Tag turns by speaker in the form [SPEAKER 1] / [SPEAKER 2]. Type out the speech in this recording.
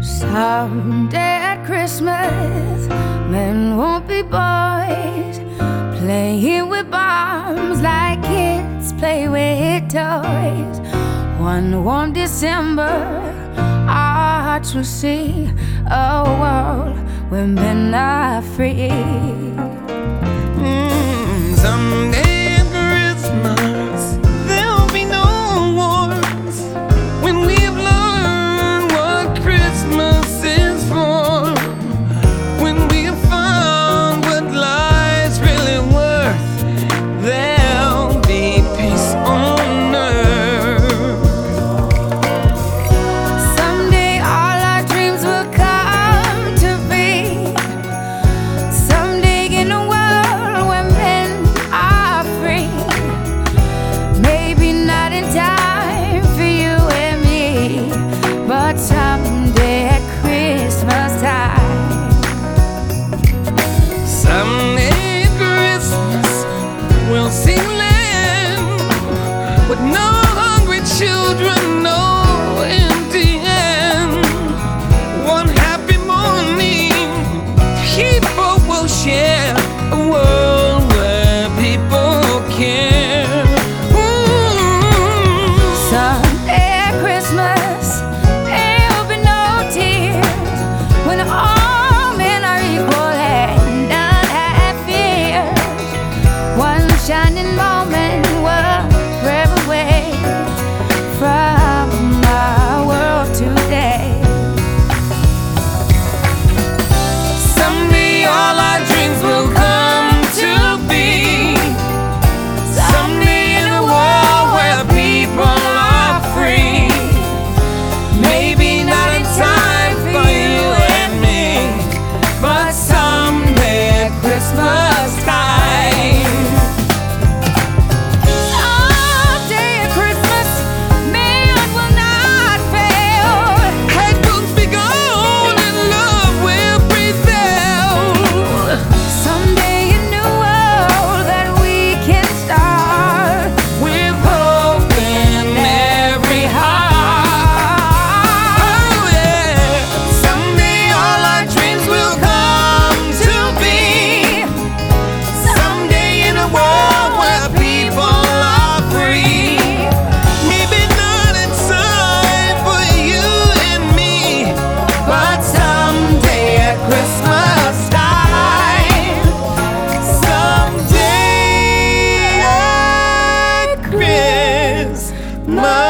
[SPEAKER 1] Someday at Christmas, men won't be boys, playing with bombs like kids play with toys. One warm December, our hearts will see a world where men are free.
[SPEAKER 2] Someday at Christmas, there'll be no wars when we've learned what Christmas is for. When we've found what life's really worth, there'll be peace on earth.
[SPEAKER 1] Someday all our dreams will come to be. Someday in a world where men are free. Maybe not in time for you and me, but someday at Christmas time.
[SPEAKER 2] Someday at Christmas, we'll see land with no hungry children, no empty hand. One happy morning, people will share a world where people care.
[SPEAKER 1] Someday at Christmas, there'll be no tears when all men are equal and none have fear. One shining moment will forever wait from our world today.
[SPEAKER 2] Someday all our dreams will come to be. Someday in a world where people are free. Maybe not in time for you and me, but someday at Christmas time.
[SPEAKER 1] Someday at Christmas, men will not fail.
[SPEAKER 2] Hate will be gone and love will prevail.
[SPEAKER 1] Someday a new world that we can start
[SPEAKER 2] With hope in every heart. Oh yeah. Someday all our dreams will come to be. Someday in a world where people are free. Maybe not in time for you and me, but someday at Christmas time. Someday at Christmas.